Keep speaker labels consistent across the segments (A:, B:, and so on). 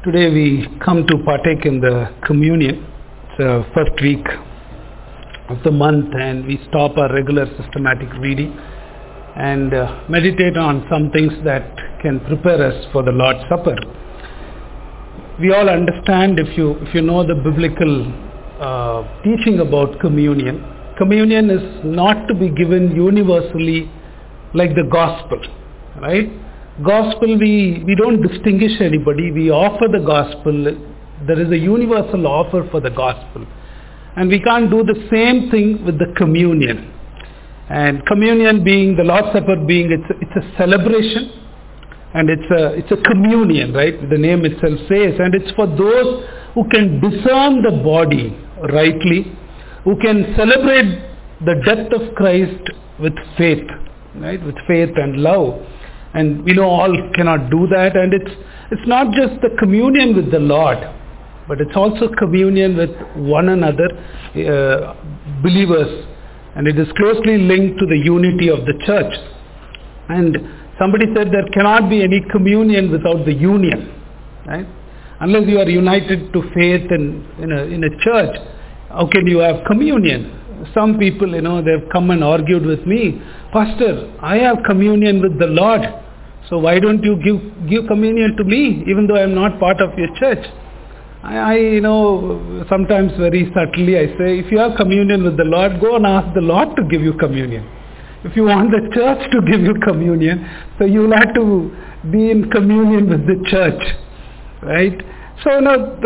A: Today we come to partake in the communion. It's the first week of the month, and we stop our regular systematic reading and meditate on some things that can prepare us for the Lord's Supper. We all understand, if you know the biblical teaching about communion, communion is not to be given universally like the gospel, right? Gospel, we don't distinguish anybody. We offer the gospel. There is a universal offer for the gospel. And we can't do the same thing with the communion. And communion being, the Lord's Supper being, it's a celebration. And it's a communion, right? The name itself says. And it's for those who can discern the body rightly, who can celebrate the death of Christ with faith, right? With faith and love. And we know all cannot do that, and it's not just the communion with the Lord, but it's also communion with one another, believers, and it is closely linked to the unity of the church. And somebody said there cannot be any communion without the union, right? Unless you are united to faith in a church, how can you have communion? Some people, they've come and argued with me, Pastor, I have communion with the Lord. So why don't you give communion to me, even though I am not part of your church? I sometimes very subtly I say, if you have communion with the Lord, go and ask the Lord to give you communion. If you want the church to give you communion, so you will have to be in communion with the church, right? So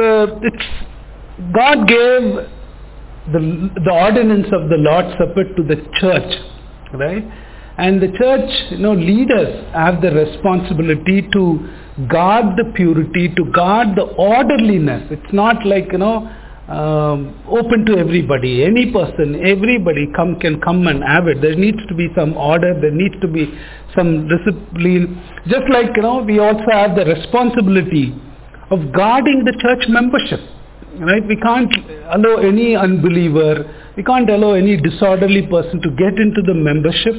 A: God gave the ordinance of the Lord's Supper to the church, right? And the church, leaders have the responsibility to guard the purity, to guard the orderliness. It's not like, open to everybody. Any person, everybody can come and have it. There needs to be some order. There needs to be some discipline. Just like, we also have the responsibility of guarding the church membership. Right? We can't allow any unbeliever, we can't allow any disorderly person to get into the membership.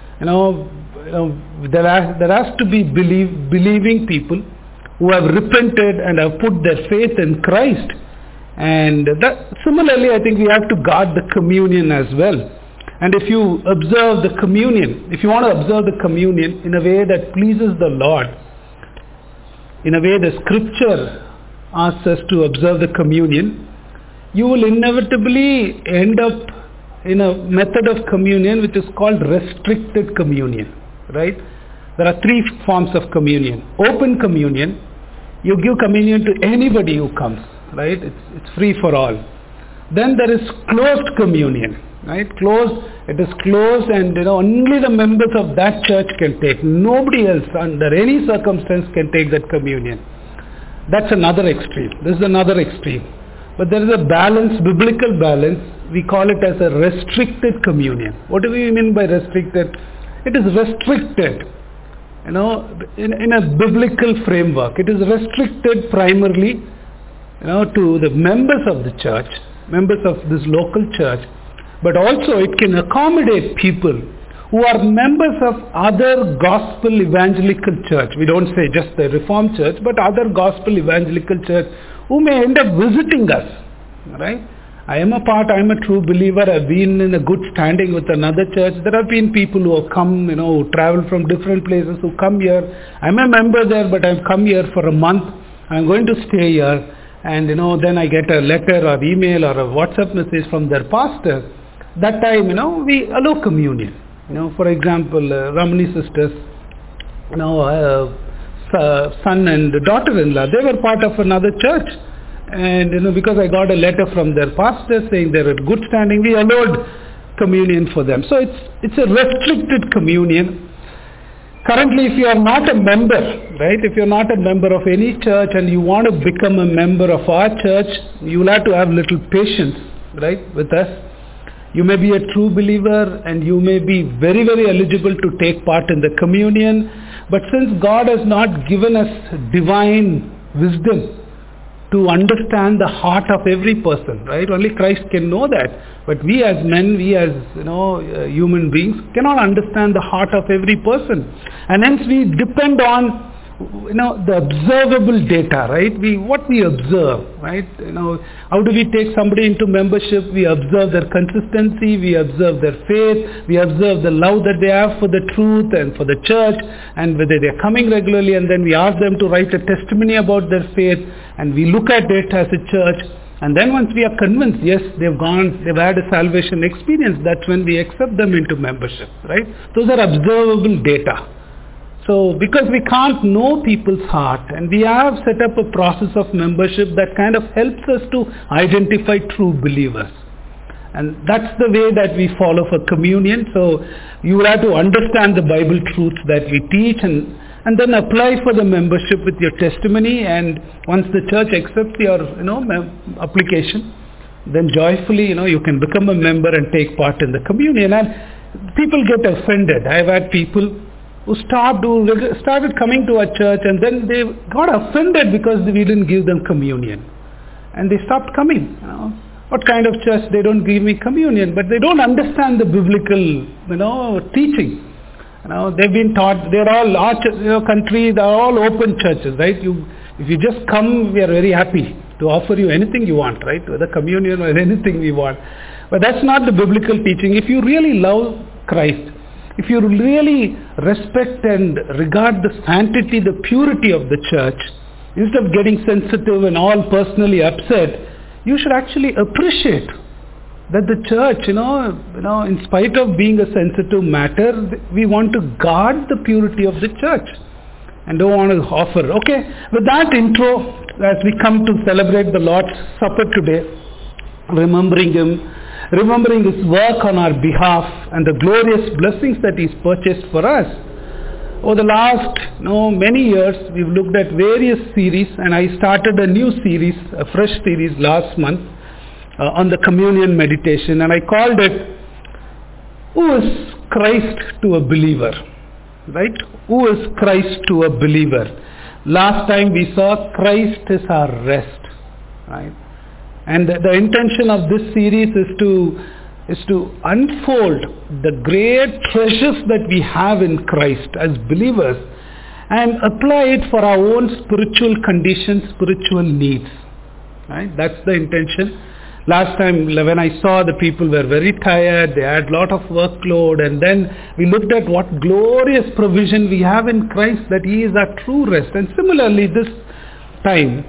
A: There has to be believing people who have repented and have put their faith in Christ. And similarly, I think we have to guard the communion as well. And if you observe the communion, if you want to observe the communion in a way that pleases the Lord, in a way the scripture asks us to observe the communion, you will inevitably end up in a method of communion which is called restricted communion, right? There are three forms of communion. Open communion, you give communion to anybody who comes, right? It's free for all. Then there is closed communion, right? It is closed, and only the members of that church can take. Nobody else under any circumstance can take that communion. That's another extreme. This is another extreme. But there is a balance, biblical balance. We call it as a restricted communion. What do we mean by restricted? It is restricted, in a biblical framework. It is restricted primarily, to the members of the church, members of this local church. But also it can accommodate people who are members of other gospel evangelical church. We don't say just the Reformed church, but other gospel evangelical church who may end up visiting us, right? I am a true believer. I've been in a good standing with another church. There have been people who have come, who travel from different places, who come here. I'm a member there, but I've come here for a month. I'm going to stay here. And, then I get a letter or email or a WhatsApp message from their pastor. That time, we allow communion. For example, Ramani sisters, son and daughter-in-law, they were part of another church. And, because I got a letter from their pastor saying they're at good standing, we allowed communion for them. So it's a restricted communion. Currently, if you are not a member, right, if you're not a member of any church and you want to become a member of our church, you will have to have little patience, right, with us. You may be a true believer and you may be very, very eligible to take part in the communion. But since God has not given us divine wisdom to understand the heart of every person, right? Only Christ can know that. But we as men, we as human beings cannot understand the heart of every person. And hence we depend on the observable data, right? What we observe, right? How do we take somebody into membership? We observe their consistency, we observe their faith, we observe the love that they have for the truth and for the church, and whether they're coming regularly, and then we ask them to write a testimony about their faith, and we look at it as a church. And then once we are convinced, yes, they've had a salvation experience, that's when we accept them into membership, right? Those are observable data. So because we can't know people's heart, and we have set up a process of membership that kind of helps us to identify true believers. And that's the way that we follow for communion. So you will have to understand the Bible truths that we teach, and then apply for the membership with your testimony. And once the church accepts your application, then joyfully you can become a member and take part in the communion. And people get offended. I've had people who started coming to our church, and then they got offended because we didn't give them communion, and they stopped coming. What kind of church? They don't give me communion, but they don't understand the biblical teaching. They've been taught, they're all our country, they're all open churches, right? If you just come, we are very happy to offer you anything you want, right? Whether communion or anything we want. But that's not the biblical teaching. If you really love Christ, if you really respect and regard the sanctity, the purity of the church, instead of getting sensitive and all personally upset, you should actually appreciate that the church, in spite of being a sensitive matter, we want to guard the purity of the church and don't want to offer. Okay, with that intro, as we come to celebrate the Lord's Supper today, remembering Him, remembering His work on our behalf and the glorious blessings that He's purchased for us. Over the last many years, we've looked at various series, and I started a new series, a fresh series last month on the communion meditation, and I called it, Who is Christ to a Believer? Right? Who is Christ to a believer? Last time we saw Christ is our rest. Right? And the intention of this series is to unfold the great treasures that we have in Christ as believers and apply it for our own spiritual conditions, spiritual needs. Right? That's the intention. Last time when I saw the people were very tired, they had a lot of workload, and then we looked at what glorious provision we have in Christ, that He is our true rest. And similarly this time,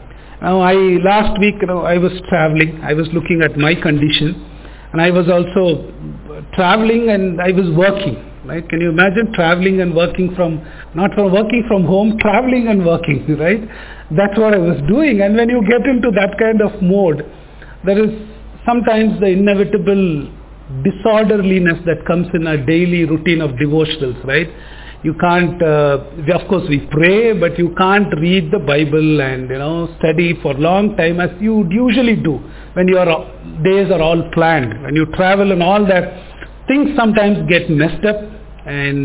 A: last week I was traveling, I was looking at my condition, and I was also traveling and I was working. Right? Can you imagine traveling and working not from working from home, traveling and working, right? That's what I was doing. And when you get into that kind of mode, there is sometimes the inevitable disorderliness that comes in our daily routine of devotionals, right? You can't, of course we pray, but you can't read the Bible and, study for a long time as you would usually do when your days are all planned. When you travel and all that, things sometimes get messed up, and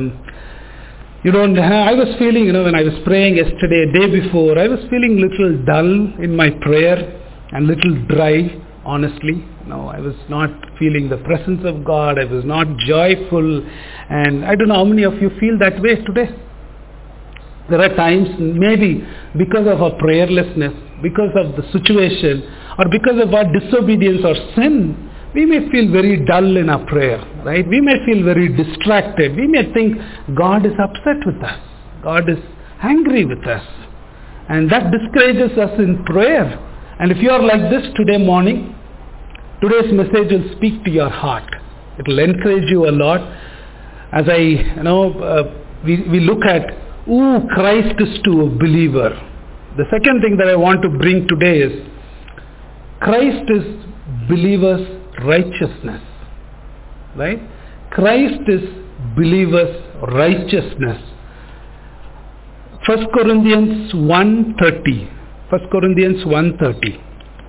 A: I was feeling, when I was praying yesterday, day before, I was feeling little dull in my prayer and little dry, honestly. I was not feeling the presence of God. I was not joyful, and I don't know how many of you feel that way today. There are times, maybe because of our prayerlessness, because of the situation, or because of our disobedience or sin, we may feel very dull in our prayer, right? We may feel very distracted. We may think God is upset with us. God is angry with us. And that discourages us in prayer. And if you are like this today morning, today's message will speak to your heart. It will encourage you a lot. As we look at who Christ is to a believer. The second thing that I want to bring today is Christ is believers' righteousness. Right? Christ is believers' righteousness. 1 Corinthians 1:30. 1 Corinthians 1:30.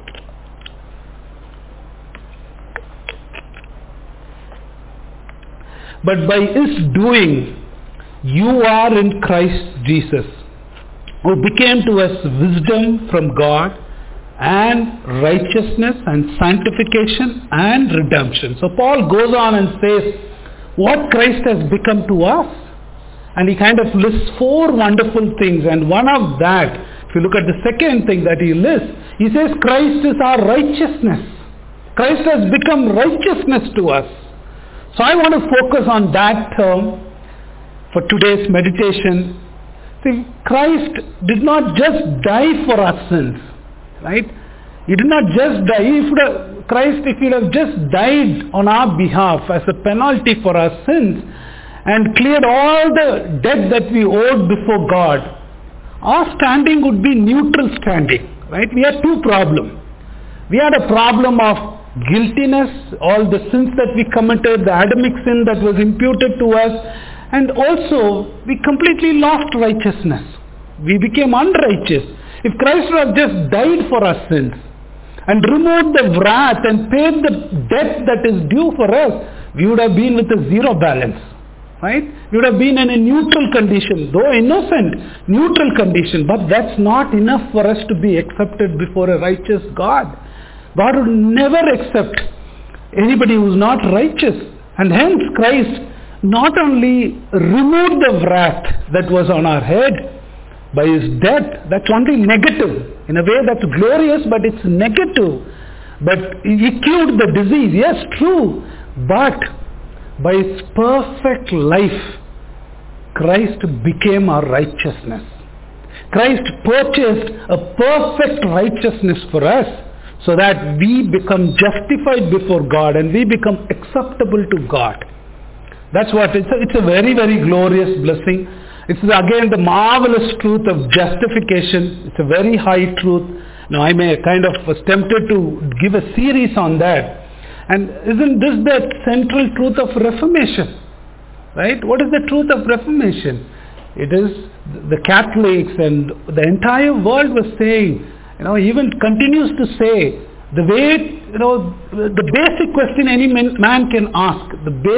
A: But by His doing, you are in Christ Jesus, who became to us wisdom from God, and righteousness and sanctification and redemption. So Paul goes on and says what Christ has become to us. And he kind of lists 4 wonderful things. And one of that, if you look at the second thing that he lists, he says Christ is our righteousness. Christ has become righteousness to us. So I want to focus on that term for today's meditation. See, Christ did not just die for our sins, right? He did not just die. Christ, if he would have just died on our behalf as a penalty for our sins and cleared all the debt that we owed before God, our standing would be neutral standing, right? We had 2 problems. We had a problem of guiltiness, all the sins that we committed, the Adamic sin that was imputed to us, and also we completely lost righteousness. We became unrighteous. If Christ would have just died for our sins and removed the wrath and paid the debt that is due for us, we would have been with a 0 balance, right? We would have been in a neutral condition, though innocent, neutral condition, but that's not enough for us to be accepted before a righteous God. God would never accept anybody who is not righteous. And hence Christ not only removed the wrath that was on our head by his death, that's only negative. In a way that's glorious, but it's negative. But he cured the disease, yes, true. But by his perfect life, Christ became our righteousness. Christ purchased a perfect righteousness for us, so that we become justified before God and we become acceptable to God. That's what it's a very, very glorious blessing. It's again the marvelous truth of justification. It's a very high truth. Now I may was tempted to give a series on that. And isn't this the central truth of Reformation? Right? What is the truth of Reformation? It is the Catholics and the entire world was saying, even continues to say, the way, the basic question any man can ask,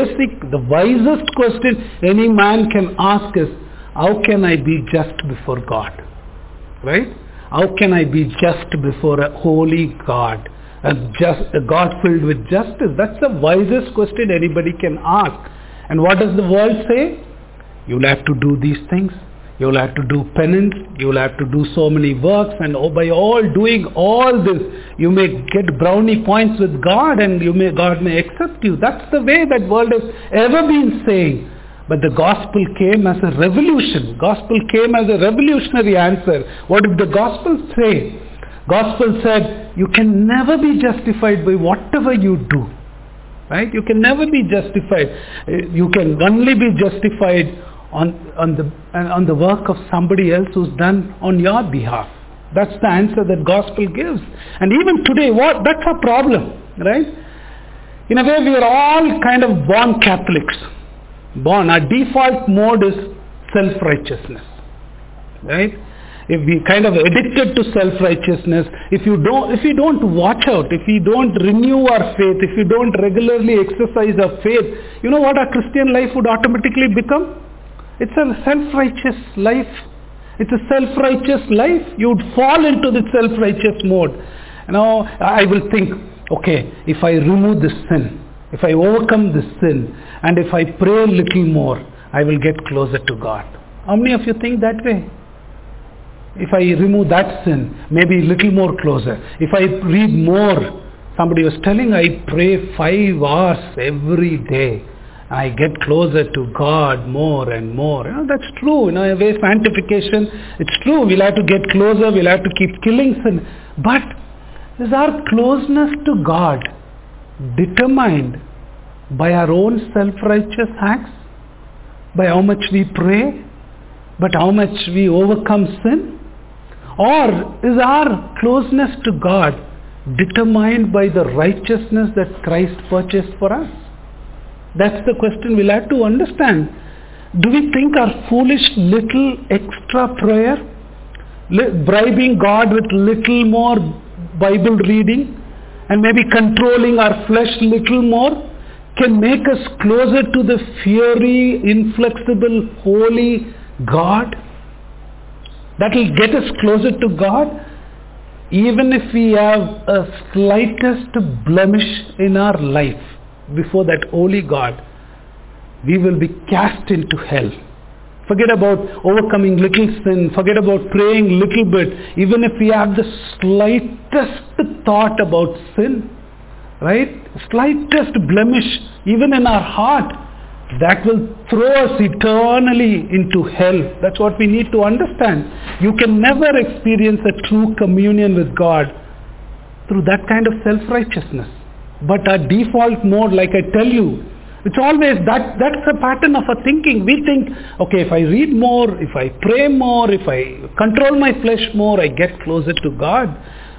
A: the wisest question any man can ask is, how can I be just before God? Right? How can I be just before a holy God? A God filled with justice. That's the wisest question anybody can ask. And what does the world say? You'll have to do these things. You'll have to do penance. You'll have to do so many works. And by all doing all this, you may get brownie points with God and God may accept you. That's the way that world has ever been saying. But the gospel came as a revolution. Gospel came as a revolutionary answer. What did the gospel say? Gospel said, you can never be justified by whatever you do. Right? You can never be justified. You can only be justified on the work of somebody else who's done on your behalf. That's the answer that gospel gives. And even today, that's our problem, right? In a way, we are all kind of born Catholics. Our default mode is self-righteousness, right? If we kind of addicted to self-righteousness, if you don't watch out, if we don't renew our faith, if we don't regularly exercise our faith, you know what our Christian life would automatically become? It's a self-righteous life. It's a self-righteous life. You would fall into the self-righteous mode. I will think, okay, if I remove this sin, if I overcome this sin, and if I pray a little more, I will get closer to God. How many of you think that way? If I remove that sin, maybe a little more closer. If I read more, somebody was telling I pray 5 hours every day. I get closer to God more and more. That's true. In a way, sanctification, it's true. We'll have to get closer. We'll have to keep killing sin. But is our closeness to God determined by our own self-righteous acts? By how much we pray? But how much we overcome sin? Or is our closeness to God determined by the righteousness that Christ purchased for us? That's the question we'll have to understand. Do we think our foolish little extra prayer, bribing God with little more Bible reading, and maybe controlling our flesh little more, can make us closer to the fiery, inflexible, holy God? That will get us closer to God, even if we have a slightest blemish in our life before that holy God. We will be cast into hell Forget about overcoming little sin. Forget about praying little bit. Even if we have the slightest thought about sin, right? Slightest blemish, even in our heart, that will throw us eternally into hell. That's what we need to understand. You can never experience a true communion with God through that kind of self-righteousness. But our default mode, like I tell you, it's always that's a pattern of our thinking. We think, okay, if I read more, if I pray more, if I control my flesh more, I get closer to God.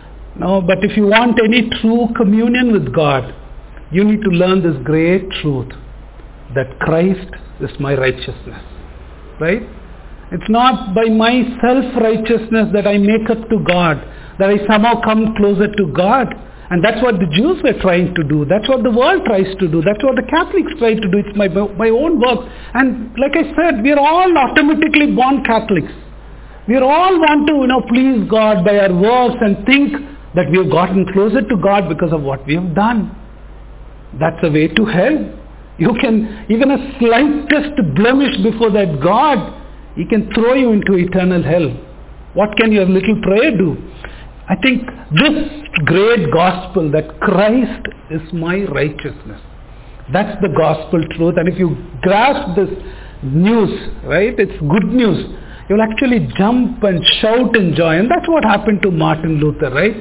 A: No, but if you want any true communion with God, you need to learn this great truth, that Christ is my righteousness. Right? It's not by my self-righteousness that I make up to God, that I somehow come closer to God. And that's what the Jews were trying to do. That's what the world tries to do. That's what the Catholics try to do. It's my own work. And like I said, we are all automatically born Catholics. We all want to, please God by our works and think that we have gotten closer to God because of what we have done. That's a way to hell. You can, even a slightest blemish before that God, He can throw you into eternal hell. What can your little prayer do? I think this great gospel that Christ is my righteousness, that's the gospel truth. And if you grasp this news, right, it's good news, you'll actually jump and shout in joy. And that's what happened to Martin Luther, right?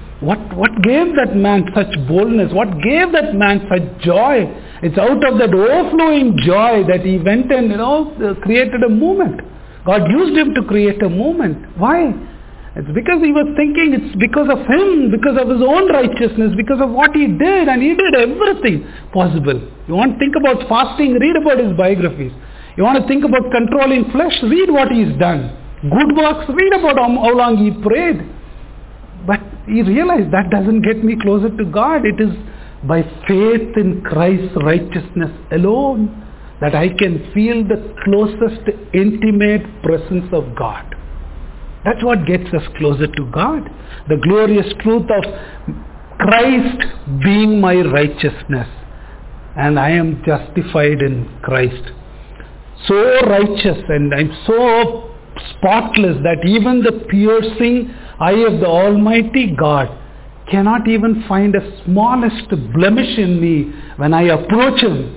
A: What gave that man such boldness? What gave that man such joy? It's out of that overflowing joy that he went and, created a movement. God used him to create a movement. Why? It's because he was thinking it's because of him, because of his own righteousness, because of what he did, and he did everything possible. You want to think about fasting, read about his biographies. You want to think about controlling flesh, read what he's done. Good works, read about how long he prayed. But he realized that doesn't get me closer to God. It is by faith in Christ's righteousness alone that I can feel the closest intimate presence of God. That's what gets us closer to God. The glorious truth of Christ being my righteousness. And I am justified in Christ. So righteous, and I'm so spotless that even the piercing eye of the Almighty God cannot even find a smallest blemish in me when I approach Him,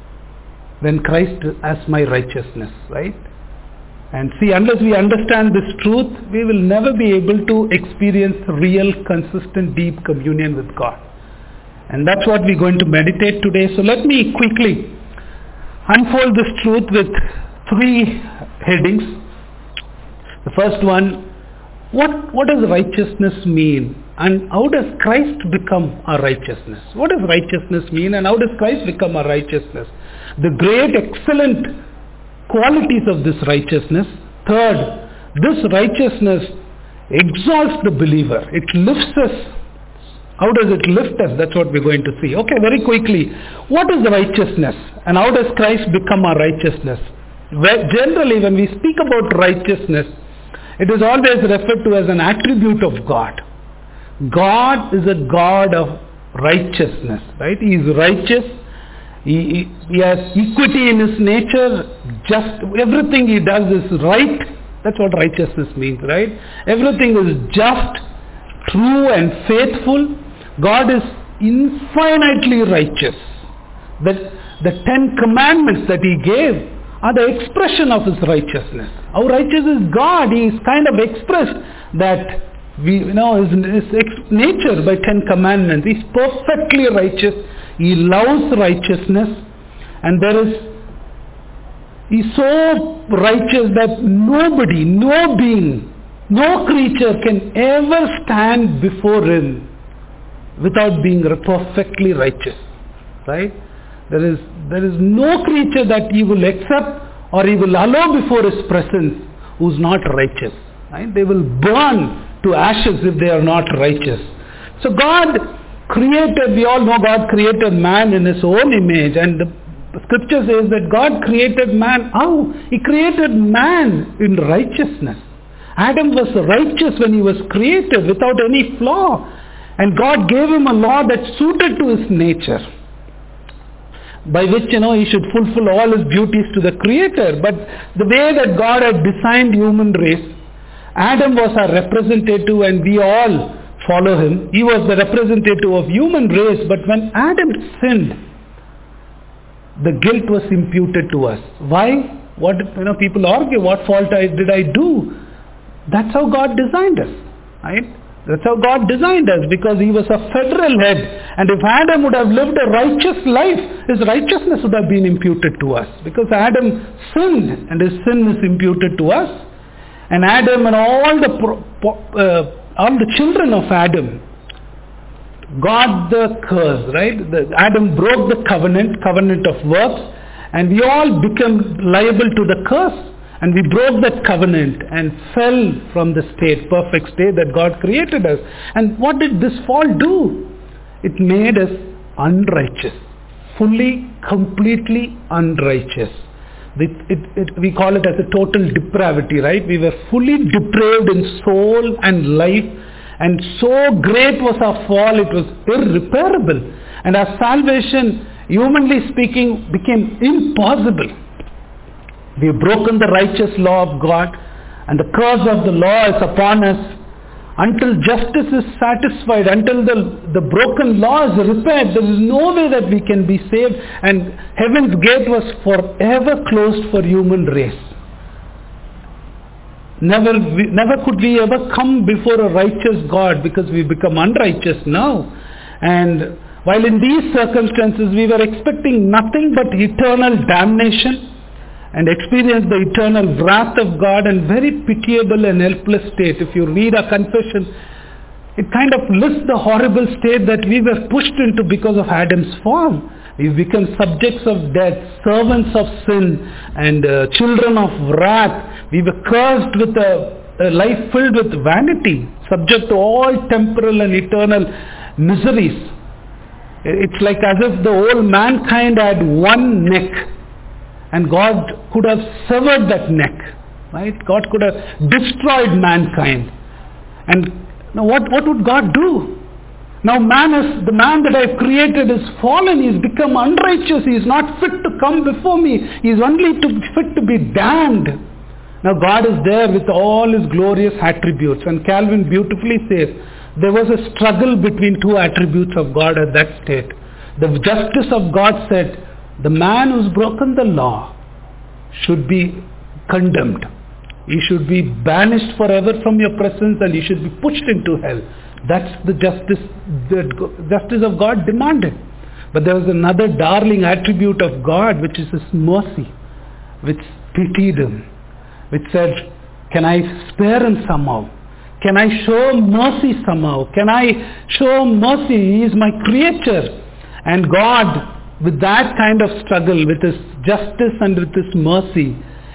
A: when Christ as my righteousness, right? And see, unless we understand this truth, we will never be able to experience real, consistent, deep communion with God. And that's what we're going to meditate today. So let me quickly unfold this truth with 3 headings. The first one, what does righteousness mean? And how does Christ become our righteousness? What does righteousness mean, and how does Christ become our righteousness? The great, excellent qualities of this righteousness. Third, this righteousness exalts the believer. It lifts us. How does it lift us? That's what we're going to see. Okay, very quickly. What is righteousness? And how does Christ become our righteousness? Generally, when we speak about righteousness, it is always referred to as an attribute of God. God is a God of righteousness, right? He is righteous. He has equity in his nature. Just everything he does is right. That's what righteousness means, right? Everything is just, true and faithful. God is infinitely righteous. The 10 commandments that he gave are the expression of his righteousness. How righteous is God? He is kind of expressed that his nature by 10 commandments. He's perfectly righteous. He loves righteousness, and he's so righteous that nobody, no being, no creature can ever stand before him without being perfectly righteous. Right? There is no creature that he will accept or he will allow before his presence who's not righteous. Right? They will burn to ashes if they are not righteous. So God created, we all know God created man in his own image, and the scripture says that God created man. How? He created man in righteousness. Adam was righteous when he was created without any flaw, and God gave him a law that suited to his nature. by which, he should fulfill all his duties to the Creator. But the way that God had designed human race, Adam was our representative and we all follow him. He was the representative of human race. But when Adam sinned, the guilt was imputed to us. Why? People argue, what fault did I do? That's how God designed us, right? That's how God designed us, because he was a federal head. And if Adam would have lived a righteous life, his righteousness would have been imputed to us. Because Adam sinned, and his sin is imputed to us. And Adam and all the children of Adam got the curse, right? Adam broke the covenant of works, and we all became liable to the curse. And we broke that covenant and fell from the perfect state that God created us. And what did this fall do? It made us unrighteous. Fully, completely unrighteous. We call it as a total depravity, right? We were fully depraved in soul and life. And so great was our fall, it was irreparable. And our salvation, humanly speaking, became impossible. We have broken the righteous law of God, and the curse of the law is upon us. Until justice is satisfied, until the broken law is repaired, there is no way that we can be saved, and heaven's gate was forever closed for human race. Never could we ever come before a righteous God, because we become unrighteous now. And while in these circumstances we were expecting nothing but eternal damnation, and experience the eternal wrath of God, and very pitiable and helpless state. If you read our confession, it kind of lists the horrible state that we were pushed into because of Adam's fall. We become subjects of death, servants of sin, and children of wrath. We were cursed with a life filled with vanity, subject to all temporal and eternal miseries. It's like as if the whole mankind had one neck, and God could have severed that neck, right? God could have destroyed mankind. And now what would God do? Now the man that I've created is fallen. He's become unrighteous. He is not fit to come before me. He is only fit to be damned. Now God is there with all his glorious attributes. And Calvin beautifully says, there was a struggle between two attributes of God at that state. The justice of God said, the man who's broken the law should be condemned. He should be banished forever from your presence, and he should be pushed into hell. That's the justice of God demanded. But there was another darling attribute of God, which is his mercy, which pitied him, which said, can I spare him somehow? Can I show mercy somehow? Can I show mercy? He is my creature. And God, with that kind of struggle, with his justice and with his mercy,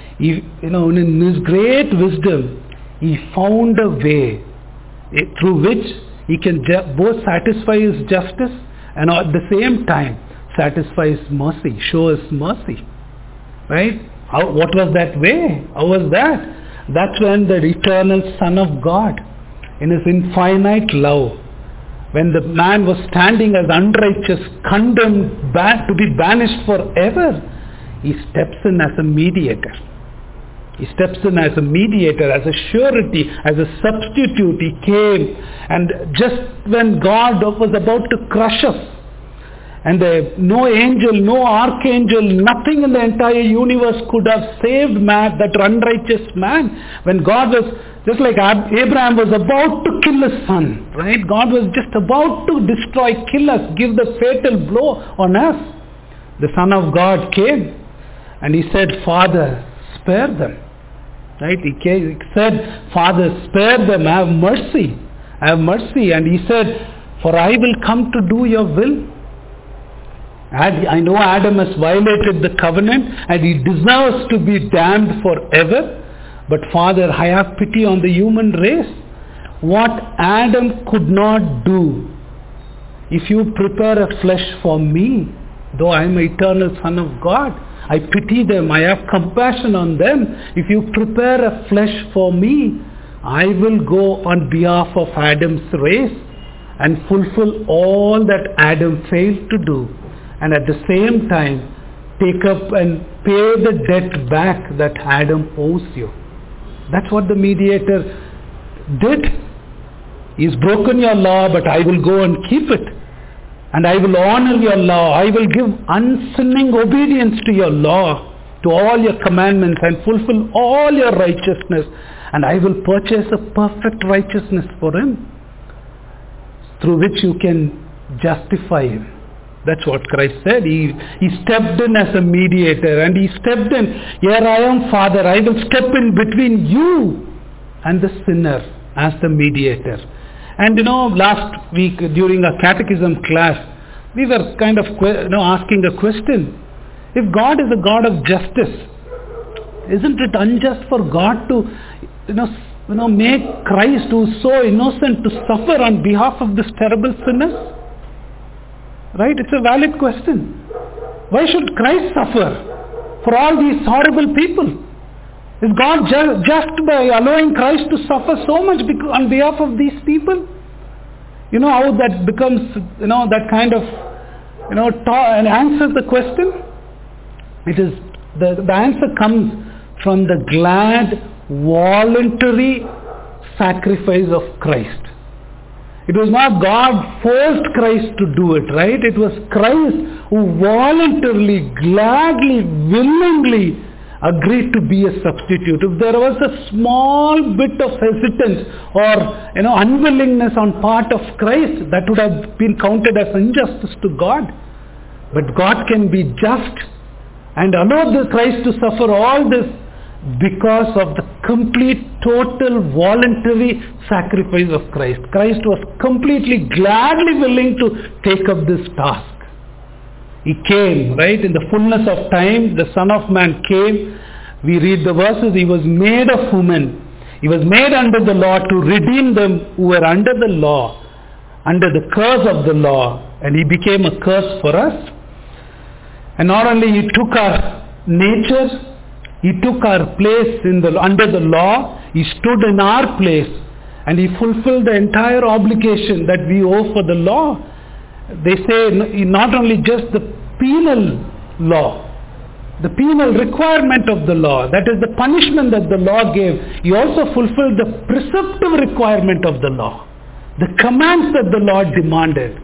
A: in his great wisdom, he found a way through which he can both satisfy his justice and at the same time satisfy his mercy, show his mercy. Right? What was that way? How was that? That's when the eternal Son of God, in his infinite love, when the man was standing as unrighteous, condemned to be banished forever, he steps in as a mediator. He steps in as a mediator, as a surety, as a substitute. He came, and just when God was about to crush us, and no angel, no archangel, nothing in the entire universe could have saved man, that unrighteous man. When God was, just like Abraham was about to kill his son, right? God was just about to destroy, kill us, give the fatal blow on us. The Son of God came, and he said, Father, spare them. Right? He said, Father, spare them, have mercy. Have mercy. And he said, for I will come to do your will. I know Adam has violated the covenant and he deserves to be damned forever. But Father, I have pity on the human race. What Adam could not do, if you prepare a flesh for me, though I am an eternal Son of God, I pity them, I have compassion on them. If you prepare a flesh for me, I will go on behalf of Adam's race and fulfill all that Adam failed to do. and at the same time take up and pay the debt back that Adam owes you. That's what the mediator did. He's broken your law, but I will go and keep it. And I will honor your law. I will give unsinning obedience to your law, to all your commandments, and fulfill all your righteousness. And I will purchase a perfect righteousness for him, through which you can justify him. That's what Christ said. He stepped in as a mediator, and he stepped in. Here I am, Father, I will step in between you and the sinner as the mediator. And last week during a catechism class, we were kind of asking a question. If God is a God of justice, isn't it unjust for God to make Christ, who is so innocent, to suffer on behalf of this terrible sinners? Right? It's a valid question. Why should Christ suffer for all these horrible people? Is God just by allowing Christ to suffer so much on behalf of these people? You know how that becomes, that kind of, and answers the question? It is, the answer comes from the glad, voluntary sacrifice of Christ. It was not God forced Christ to do it, right? It was Christ who voluntarily, gladly, willingly agreed to be a substitute. If there was a small bit of hesitance or unwillingness on part of Christ, that would have been counted as injustice to God. But God can be just and allow the Christ to suffer all this because of the complete, total, voluntary sacrifice of Christ. Christ was completely, gladly willing to take up this task. He came, right? In the fullness of time, the Son of Man came. We read the verses. He was made of woman. He was made under the law to redeem them who were under the law, under the curse of the law. And he became a curse for us. And not only he took our nature, he took our place under the law. He stood in our place, and he fulfilled the entire obligation that we owe for the law. They say not only just the penal law, the penal requirement of the law, that is the punishment that the law gave, he also fulfilled the preceptive requirement of the law, the commands that the law demanded.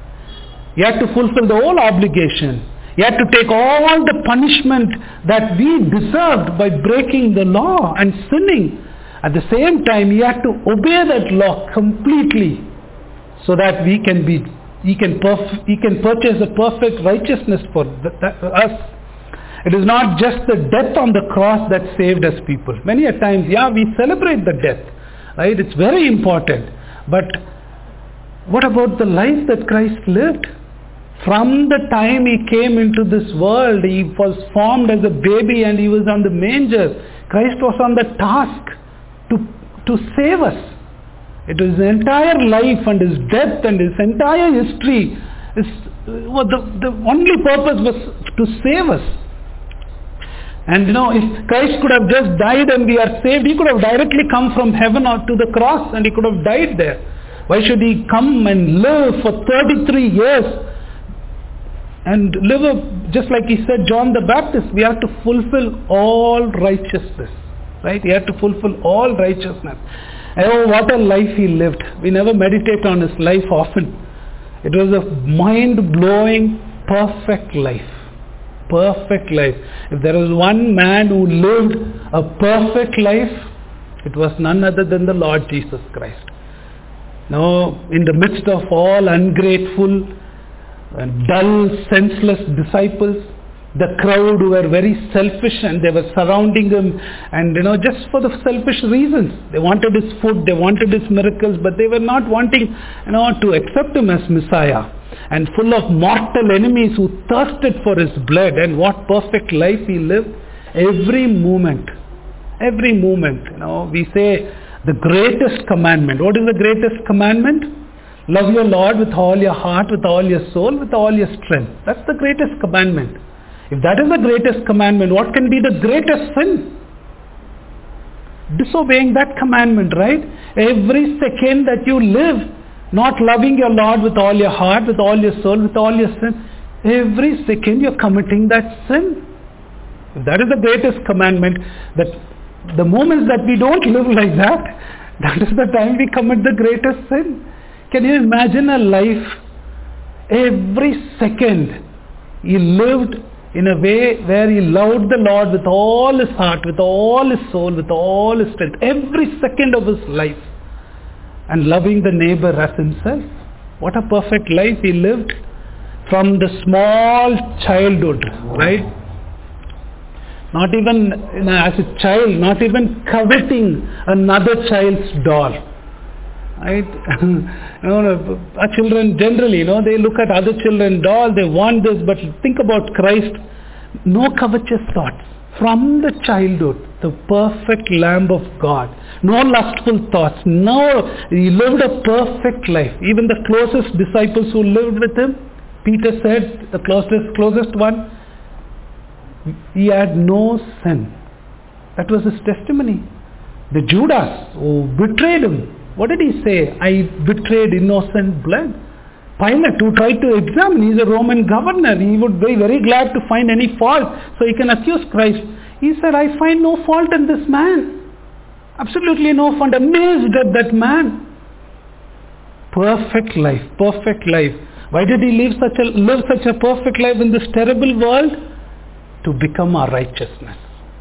A: He had to fulfill the whole obligation. He had to take all the punishment that we deserved by breaking the law and sinning. At the same time, he had to obey that law completely, so that he can purchase a perfect righteousness for us. It is not just the death on the cross that saved us people. Many a times, we celebrate the death, right? It's very important. But what about the life that Christ lived? From the time he came into this world, he was formed as a baby and he was on the manger. Christ was on the task to save us. It was his entire life and his death and his entire history. The only purpose was to save us. And if Christ could have just died and we are saved, he could have directly come from heaven or to the cross and he could have died there. Why should he come and live for 33 years? And live just like he said, John the Baptist, we have to fulfill all righteousness. Right? He had to fulfill all righteousness. Oh, what a life he lived. We never meditate on his life often. It was a mind-blowing, perfect life. Perfect life. If there was one man who lived a perfect life, it was none other than the Lord Jesus Christ. Now, in the midst of all ungrateful and dull, senseless disciples, the crowd who were very selfish and they were surrounding him and just for the selfish reasons. They wanted his food, they wanted his miracles, but they were not wanting to accept him as Messiah. And full of mortal enemies who thirsted for his blood. And what perfect life he lived. Every moment, we say the greatest commandment. What is the greatest commandment? Love your Lord with all your heart, with all your soul, with all your strength. That's the greatest commandment. If that is the greatest commandment, what can be the greatest sin? Disobeying that commandment, right? Every second that you live not loving your Lord with all your heart, with all your soul, with all your strength, every second you're committing that sin. That is the greatest commandment, that the moments that we don't live like that, that is the time we commit the greatest sin. Can you imagine a life, every second he lived in a way where he loved the Lord with all his heart, with all his soul, with all his strength, every second of his life, and loving the neighbor as himself. What a perfect life he lived from the small childhood, right? Not even as a child, not even coveting another child's doll. Right? Our children generally, they look at other children's doll, they want this, but think about Christ. No covetous thoughts. From the childhood, the perfect Lamb of God. No lustful thoughts. No, he lived a perfect life. Even the closest disciples who lived with him, Peter said, the closest one, he had no sin. That was his testimony. The Judas who betrayed him, what did he say? I betrayed innocent blood. Pilate, who tried to examine, he's a Roman governor. He would be very glad to find any fault so he can accuse Christ. He said, I find no fault in this man. Absolutely no fault. Amazed at that man. Perfect life, perfect life. Why did he live such a perfect life in this terrible world? To become our righteousness.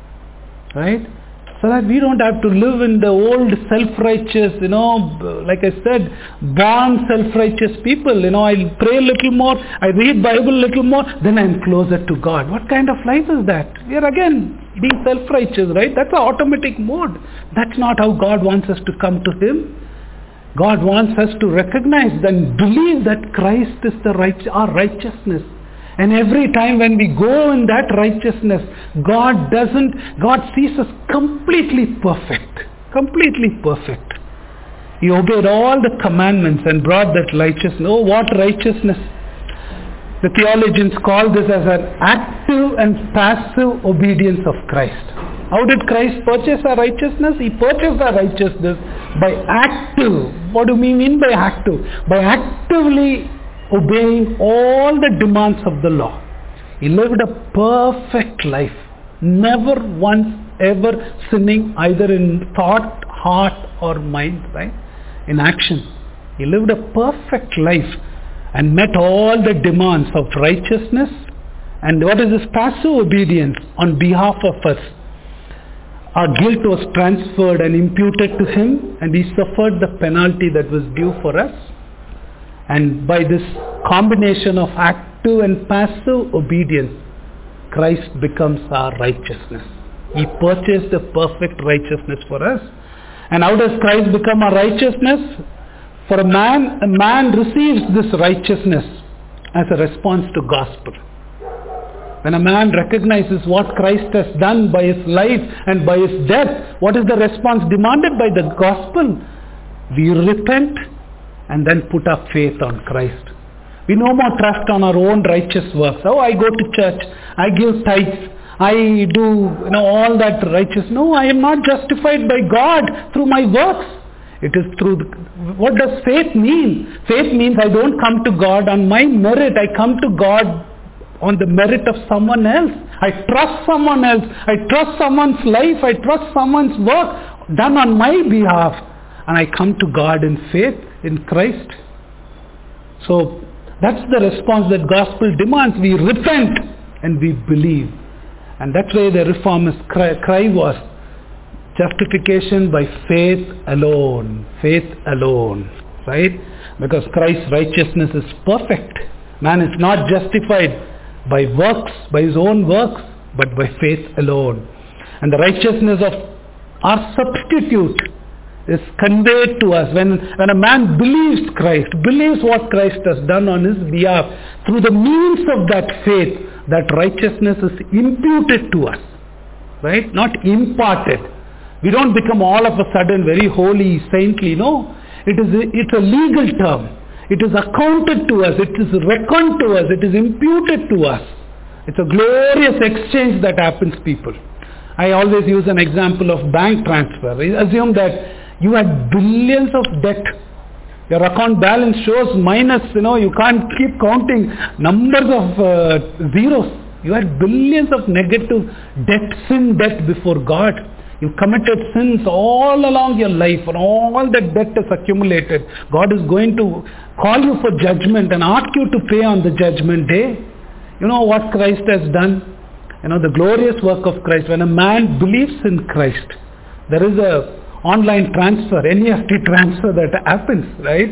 A: Right? So that we don't have to live in the old self-righteous, like I said, born self-righteous people. I pray a little more, I read Bible a little more, then I'm closer to God. What kind of life is that? We are again being self-righteous, right? That's an automatic mode. That's not how God wants us to come to Him. God wants us to recognize and believe that Christ is our righteousness. And every time when we go in that righteousness, God sees us completely perfect. Completely perfect. He obeyed all the commandments and brought that righteousness. Oh, what righteousness! The theologians call this as an active and passive obedience of Christ. How did Christ purchase our righteousness? He purchased our righteousness by active. What do we mean by active? By actively obeying all the demands of the law. He lived a perfect life, never once ever sinning either in thought, heart or mind, right? In action. He lived a perfect life and met all the demands of righteousness. And what is this passive obedience on behalf of us? Our guilt was transferred and imputed to him, and he suffered the penalty that was due for us. And by this combination of active and passive obedience, Christ becomes our righteousness. He purchased the perfect righteousness for us. And how does Christ become our righteousness? For a man receives this righteousness as a response to gospel. When a man recognizes what Christ has done by his life and by his death, what is the response demanded by the gospel? We repent and then put our faith on Christ. We no more trust on our own righteous works. Oh, I go to church, I give tithes, I do all that righteous. No, I am not justified by God through my works. It is through what does faith mean? Faith means I don't come to God on my merit. I come to God on the merit of someone else. I trust someone else. I trust someone's life. I trust someone's work done on my behalf. And I come to God in faith in Christ. So that's the response that gospel demands. We repent and we believe. And that's why the reformist cry was justification by faith alone. Faith alone. Right? Because Christ's righteousness is perfect. Man is not justified by works, by his own works, but by faith alone. And the righteousness of our substitute is conveyed to us when a man believes Christ, believes what Christ has done on his behalf. Through the means of that faith, that righteousness is imputed to us, right? Not imparted. We don't become all of a sudden very holy, saintly. No, it's a legal term. It is accounted to us. It is reckoned to us. It is imputed to us. It's a glorious exchange that happens, people. I always use an example of bank transfer. Assume that you had billions of debt Your account balance shows minus, you can't keep counting numbers of zeros. You had billions of negative debt, sin debt before God. You committed sins all along your life, and all that debt is accumulated. God is going to call you for judgment and ask you to pay on the judgment day. You know what Christ has done? The glorious work of Christ. When a man believes in Christ, there is a online transfer, NEFT transfer that happens, right?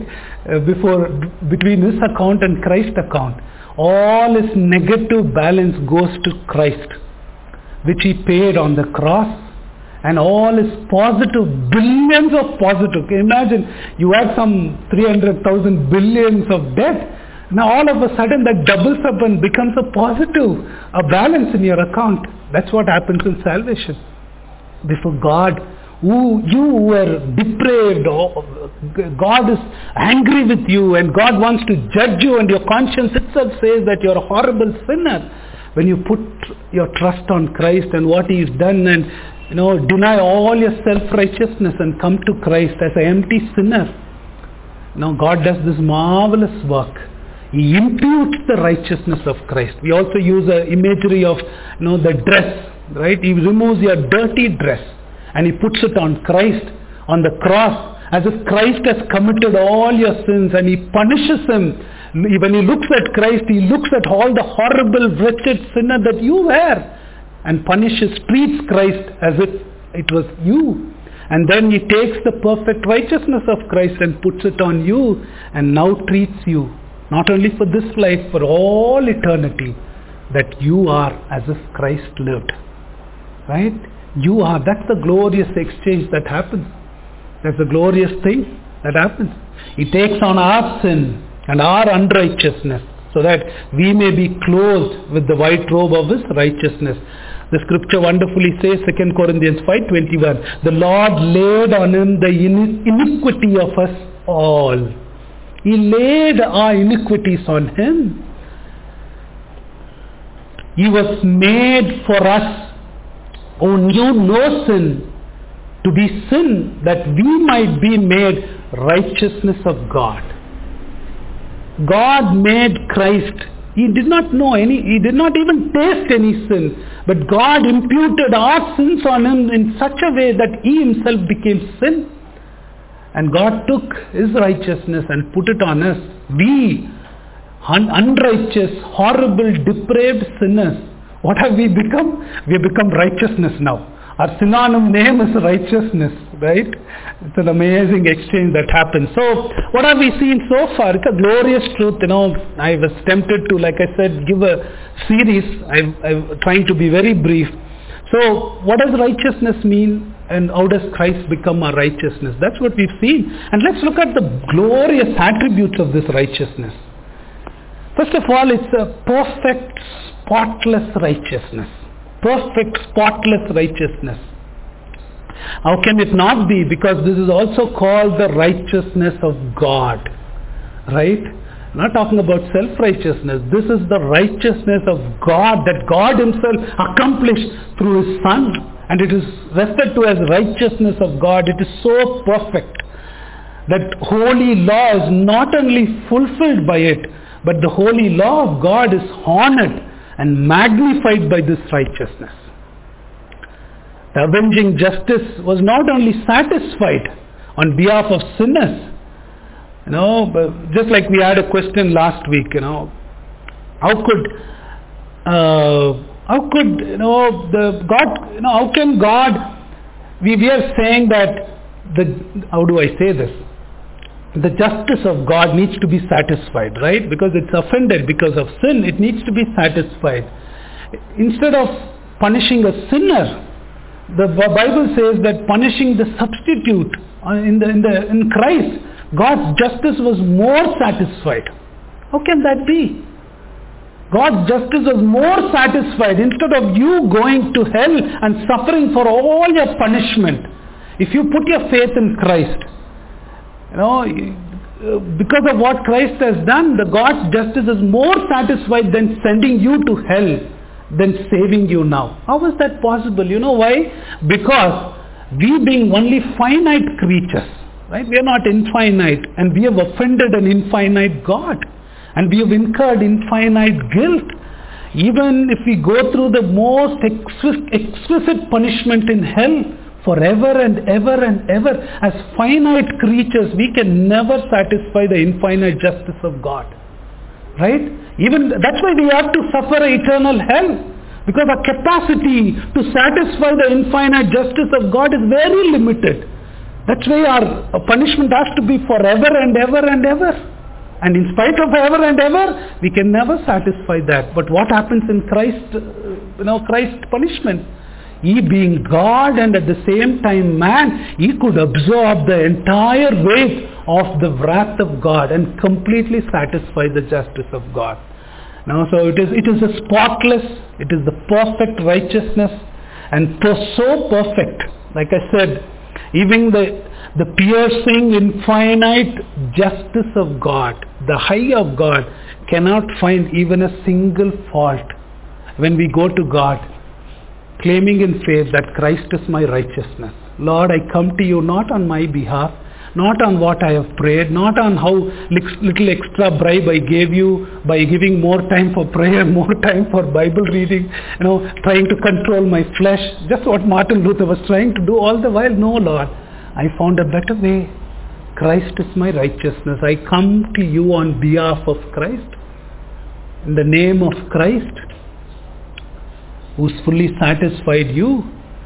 A: Between his account and Christ's account. All his negative balance goes to Christ, which he paid on the cross, and all his positive, billions of positive. Can you imagine? You had some 300,000 billions of debt. Now all of a sudden that doubles up and becomes a positive, a balance in your account. That's what happens in salvation. Before God, you were depraved, God is angry with you and God wants to judge you, and your conscience itself says that you're a horrible sinner. When you put your trust on Christ and what He's done, and deny all your self-righteousness and come to Christ as an empty sinner, God does this marvelous work. He imputes the righteousness of Christ. We also use an imagery of the dress, right? He removes your dirty dress and He puts it on Christ on the cross, as if Christ has committed all your sins, and He punishes him. When He looks at Christ, He looks at all the horrible, wretched sinner that you were, and treats Christ as if it was you. And then He takes the perfect righteousness of Christ and puts it on you, and now treats you, not only for this life, for all eternity, that you are as if Christ lived. Right? You are. That's the glorious exchange that happens. That's the glorious thing that happens. He takes on our sin and our unrighteousness, so that we may be clothed with the white robe of His righteousness. The scripture wonderfully says, 2 Corinthians 5:21, the Lord laid on Him the iniquity of us all. He laid our iniquities on Him. He was made for us who knew no sin to be sin, that we might be made righteousness of God. God made Christ. He did not know He did not even taste any sin, but God imputed our sins on Him in such a way that He Himself became sin. And God took His righteousness and put it on us. We, unrighteous, horrible, depraved sinners, what have we become? We have become righteousness now. Our synonym name is righteousness, right? It's an amazing exchange that happens. So, what have we seen so far? It's a glorious truth. I was tempted to, like I said, give a series. I'm trying to be very brief. So, what does righteousness mean? And how does Christ become our righteousness? That's what we've seen. And let's look at the glorious attributes of this righteousness. First of all, it's a perfect, spotless righteousness. Perfect, spotless righteousness. How can it not be? Because this is also called the righteousness of God. Right? I'm not talking about self-righteousness. This is the righteousness of God that God Himself accomplished through His Son. And it is referred to as righteousness of God. It is so perfect that holy law is not only fulfilled by it, but the holy law of God is honored and magnified by this righteousness. The avenging justice was not only satisfied on behalf of sinners, but just like we had a question last week, how can God, we are saying that, how do I say this? The justice of God needs to be satisfied, right? Because it's offended because of sin, it needs to be satisfied. Instead of punishing a sinner, the Bible says that punishing the substitute in Christ, God's justice was more satisfied. How can that be? God's justice was more satisfied. Instead of you going to hell and suffering for all your punishment, if you put your faith in Christ, because of what Christ has done, the God's justice is more satisfied than sending you to hell than saving you now. How is that possible? You know why? Because we being only finite creatures, right? We are not infinite, and we have offended an infinite God, and we have incurred infinite guilt. Even if we go through the most exquisite punishment in hell forever and ever and ever, as finite creatures, we can never satisfy the infinite justice of God. Right? Even that's why we have to suffer eternal hell, because our capacity to satisfy the infinite justice of God is very limited. That's why our punishment has to be forever and ever and ever. And in spite of ever and ever, we can never satisfy that. But what happens in Christ's punishment? He being God and at the same time man, he could absorb the entire weight of the wrath of God and completely satisfy the justice of God. Now, so it is a spotless, it is the perfect righteousness, and so perfect, like I said, even the piercing, infinite justice of God, the high of God, cannot find even a single fault when we go to God, claiming in faith that Christ is my righteousness. Lord, I come to you not on my behalf, not on what I have prayed, not on how little extra bribe I gave you by giving more time for prayer, more time for Bible reading, trying to control my flesh. Just what Martin Luther was trying to do all the while. No, Lord, I found a better way. Christ is my righteousness. I come to you on behalf of Christ, in the name of Christ, who's fully satisfied you.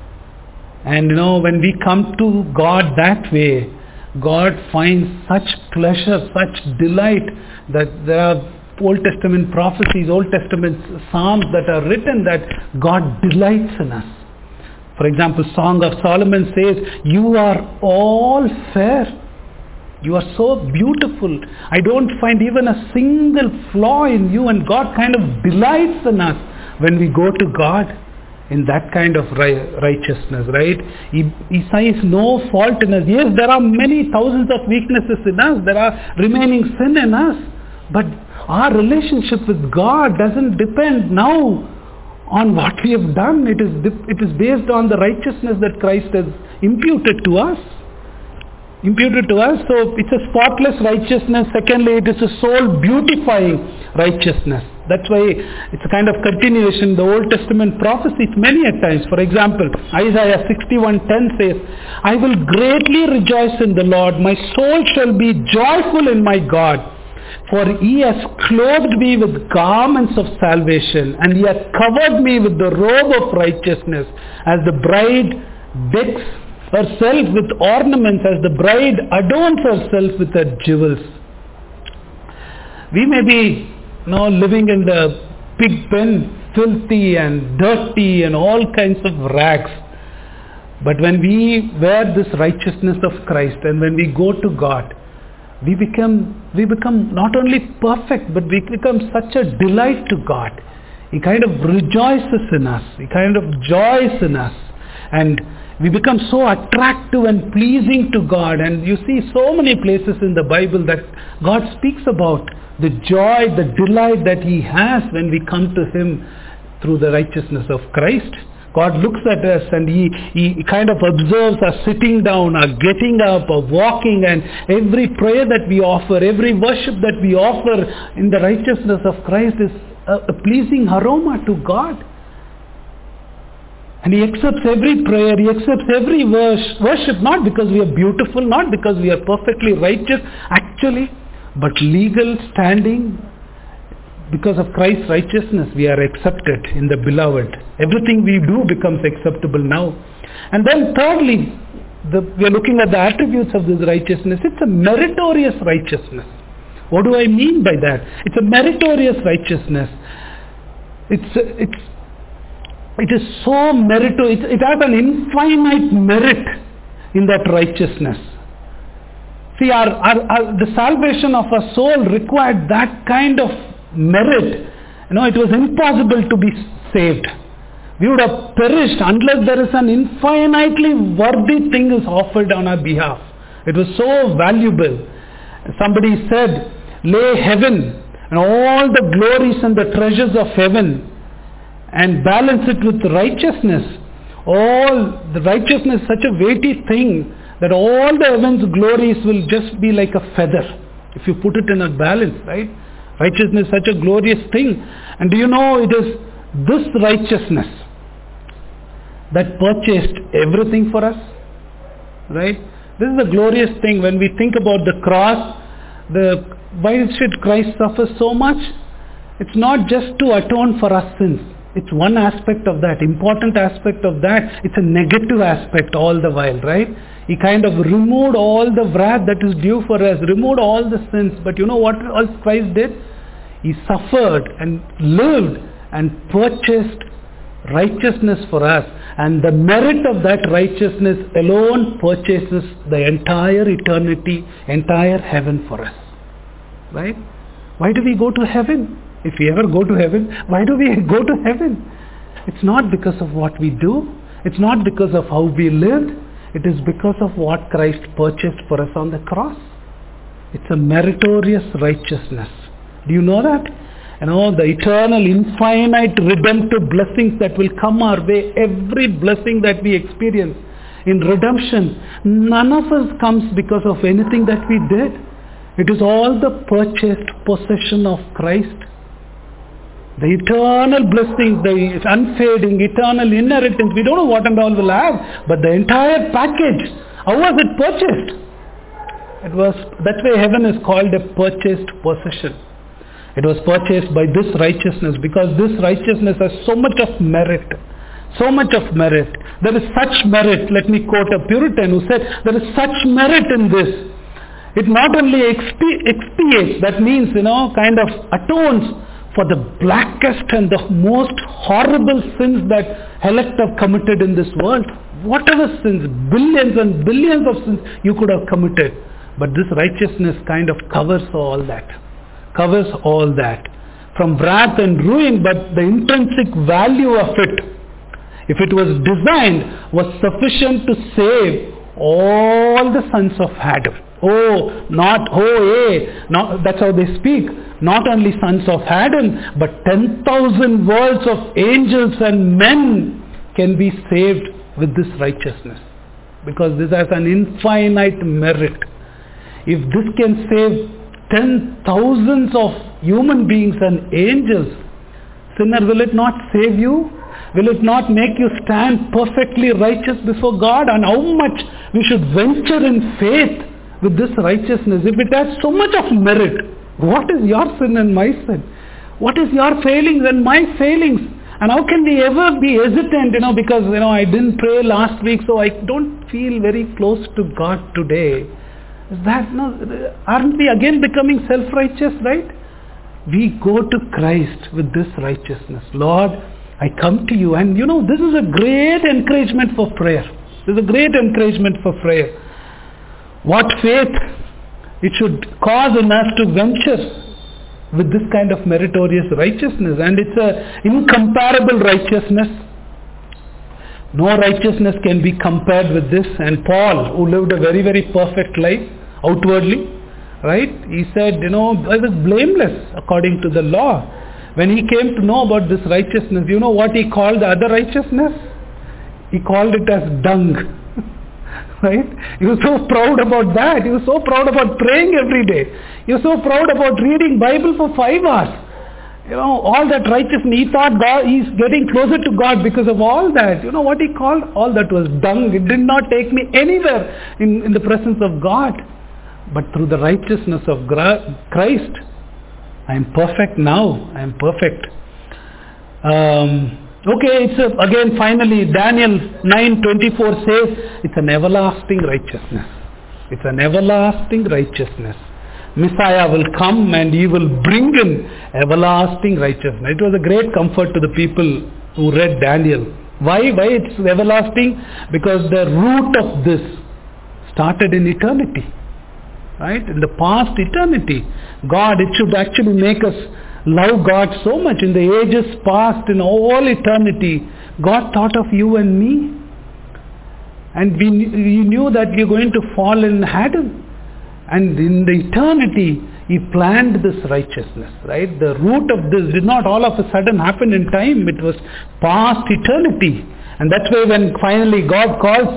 A: And when we come to God that way, God finds such pleasure, such delight, that there are Old Testament prophecies, Old Testament psalms that are written that God delights in us. For example, Song of Solomon says, you are all fair. You are so beautiful. I don't find even a single flaw in you, and God kind of delights in us when we go to God in that kind of righteousness, right? He sees no fault in us. Yes, there are many thousands of weaknesses in us. There are remaining sin in us. But our relationship with God doesn't depend now on what we have done. It is based on the righteousness that Christ has imputed to us. So it's a spotless righteousness. Secondly, it is a soul beautifying righteousness. That's why it's a kind of continuation. The Old Testament prophecies many a times. For example, Isaiah 61:10 says, I will greatly rejoice in the Lord. My soul shall be joyful in my God. For he has clothed me with garments of salvation, and he has covered me with the robe of righteousness, as the bride decks herself with ornaments, as the bride adorns herself with her jewels. We may be living in the pig pen, filthy and dirty and all kinds of rags. But when we wear this righteousness of Christ, and when we go to God, we become not only perfect, but we become such a delight to God. He kind of rejoices in us. He kind of joys in us. And we become so attractive and pleasing to God. And you see so many places in the Bible that God speaks about the joy, the delight that he has when we come to him through the righteousness of Christ. God looks at us and he kind of observes our sitting down, our getting up, our walking, and every prayer that we offer, every worship that we offer in the righteousness of Christ is a pleasing aroma to God. And he accepts every prayer, he accepts every worship, not because we are beautiful, not because we are perfectly righteous, actually, but legal standing. Because of Christ's righteousness, we are accepted in the beloved. Everything we do becomes acceptable now. And then thirdly, we are looking at the attributes of this righteousness. It's a meritorious righteousness. What do I mean by that? It's a meritorious righteousness. It is so meritorious. It has an infinite merit in that righteousness. See, the salvation of our soul required that kind of merit. It was impossible to be saved. We would have perished unless there is an infinitely worthy thing is offered on our behalf. It was so valuable. Somebody said, lay heaven and all the glories and the treasures of heaven and balance it with righteousness. All the righteousness is such a weighty thing that all the heaven's glories will just be like a feather if you put it in a balance, right? Righteousness is such a glorious thing. And do you know it is this righteousness that purchased everything for us? Right? This is the glorious thing when we think about the cross. Why should Christ suffer so much? It's not just to atone for our sins. It's one aspect of that, important aspect of that. It's a negative aspect all the while, right? He kind of removed all the wrath that is due for us, removed all the sins. But you know what else Christ did? He suffered and lived and purchased righteousness for us. And the merit of that righteousness alone purchases the entire eternity, entire heaven for us. Right? Why do we go to heaven? If we ever go to heaven, why do we go to heaven? It's not because of what we do. It's not because of how we lived. It is because of what Christ purchased for us on the cross. It's a meritorious righteousness. Do you know that? And all the eternal, infinite, redemptive blessings that will come our way, every blessing that we experience in redemption, none of us comes because of anything that we did. It is all the purchased possession of Christ. The eternal blessings, the unfading, eternal inheritance, we don't know what and all we'll have, but the entire package, how was it purchased? That's why heaven is called a purchased possession. It was purchased by this righteousness, because this righteousness has so much of merit. So much of merit. There is such merit. Let me quote a Puritan who said, there is such merit in this. It not only expiates, that means, kind of atones for the blackest and the most horrible sins that elect have committed in this world. Whatever sins, billions and billions of sins you could have committed. But this righteousness kind of covers all that. Covers all that. From wrath and ruin, but the intrinsic value of it, if it was designed, was sufficient to save all the sons of Adam. That's how they speak. Not only sons of Adam, but 10,000 worlds of angels and men can be saved with this righteousness. Because this has an infinite merit. If this can save 10,000s of human beings and angels, sinner, will it not save you? Will it not make you stand perfectly righteous before God? And how much we should venture in faith with this righteousness, if it has so much of merit. What is your sin and my sin? What is your failings and my failings? And how can we ever be hesitant, because, I didn't pray last week, so I don't feel very close to God today. Aren't we again becoming self-righteous, right? We go to Christ with this righteousness. Lord, I come to you. And this is a great encouragement for prayer. This is a great encouragement for prayer. What faith it should cause in us to venture with this kind of meritorious righteousness. And it's an incomparable righteousness. No righteousness can be compared with this. And Paul, who lived a very, very perfect life outwardly, right? He said, I was blameless according to the law. When he came to know about this righteousness, you know what he called the other righteousness? He called it as dung. Right? He was so proud about that. He was so proud about praying every day. He was so proud about reading Bible for 5 hours. All that righteousness. He thought he's getting closer to God because of all that. You know what he called? All that was dung. It did not take me anywhere in the presence of God. But through the righteousness of Christ, I am perfect now. I am perfect. Again, finally, Daniel 9:24 says, it's an everlasting righteousness. It's an everlasting righteousness. Messiah will come and he will bring in everlasting righteousness. It was a great comfort to the people who read Daniel. Why it's everlasting? Because the root of this started in eternity. Right? In the past eternity. God, it should actually make us love God so much. In the ages past, in all eternity, God thought of you and me. And we knew that we are going to fall in Adam. And in the eternity, He planned this righteousness, right? The root of this did not all of a sudden happen in time. It was past eternity. And that's why when finally God calls